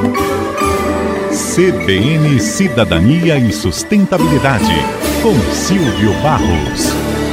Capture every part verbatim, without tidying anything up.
C B N Cidadania e Sustentabilidade, com Silvio Barros.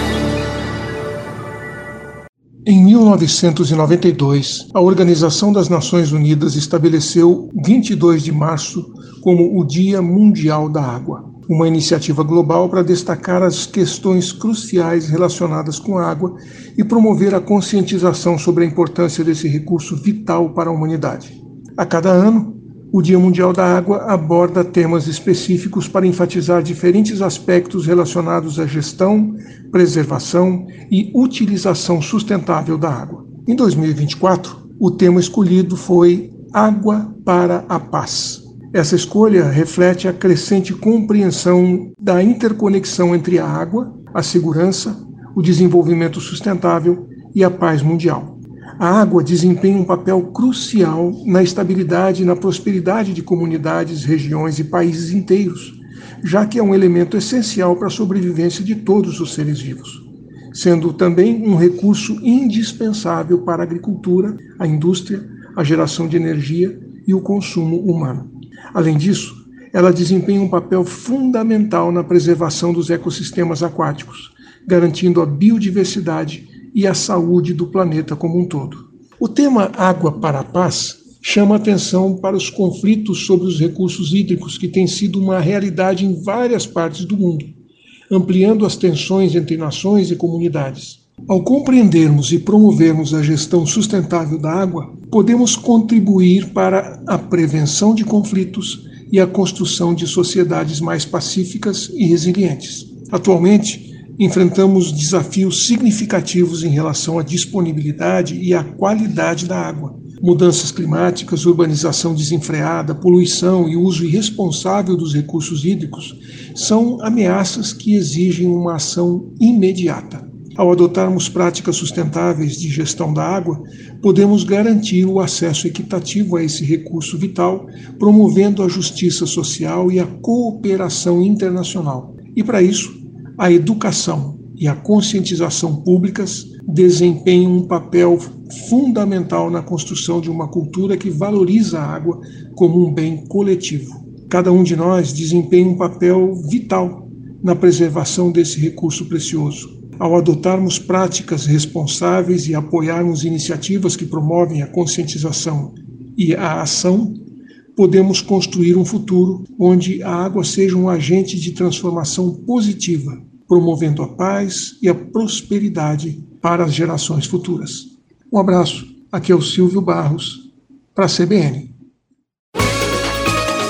Em mil novecentos e noventa e dois, a Organização das Nações Unidas estabeleceu vinte e dois de março como o Dia Mundial da Água, uma iniciativa global para destacar as questões cruciais relacionadas com a água e promover a conscientização sobre a importância desse recurso vital para a humanidade. A cada ano, o Dia Mundial da Água aborda temas específicos para enfatizar diferentes aspectos relacionados à gestão, preservação e utilização sustentável da água. Em dois mil e vinte e quatro, o tema escolhido foi Água para a Paz. Essa escolha reflete a crescente compreensão da interconexão entre a água, a segurança, o desenvolvimento sustentável e a paz mundial. A água desempenha um papel crucial na estabilidade e na prosperidade de comunidades, regiões e países inteiros, já que é um elemento essencial para a sobrevivência de todos os seres vivos, sendo também um recurso indispensável para a agricultura, a indústria, a geração de energia e o consumo humano. Além disso, ela desempenha um papel fundamental na preservação dos ecossistemas aquáticos, garantindo a biodiversidade e a saúde do planeta como um todo. O tema Água para a Paz chama atenção para os conflitos sobre os recursos hídricos que têm sido uma realidade em várias partes do mundo, ampliando as tensões entre nações e comunidades. Ao compreendermos e promovermos a gestão sustentável da água, podemos contribuir para a prevenção de conflitos e a construção de sociedades mais pacíficas e resilientes. Atualmente, enfrentamos desafios significativos em relação à disponibilidade e à qualidade da água. Mudanças climáticas, urbanização desenfreada, poluição e uso irresponsável dos recursos hídricos são ameaças que exigem uma ação imediata. Ao adotarmos práticas sustentáveis de gestão da água, podemos garantir o acesso equitativo a esse recurso vital, promovendo a justiça social e a cooperação internacional. E para isso, a educação e a conscientização públicas desempenham um papel fundamental na construção de uma cultura que valoriza a água como um bem coletivo. Cada um de nós desempenha um papel vital na preservação desse recurso precioso. Ao adotarmos práticas responsáveis e apoiarmos iniciativas que promovem a conscientização e a ação, podemos construir um futuro onde a água seja um agente de transformação positiva, promovendo a paz e a prosperidade para as gerações futuras. Um abraço, aqui é o Silvio Barros, para a C B N.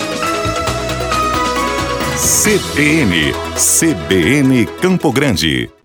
C B N, C B N Campo Grande.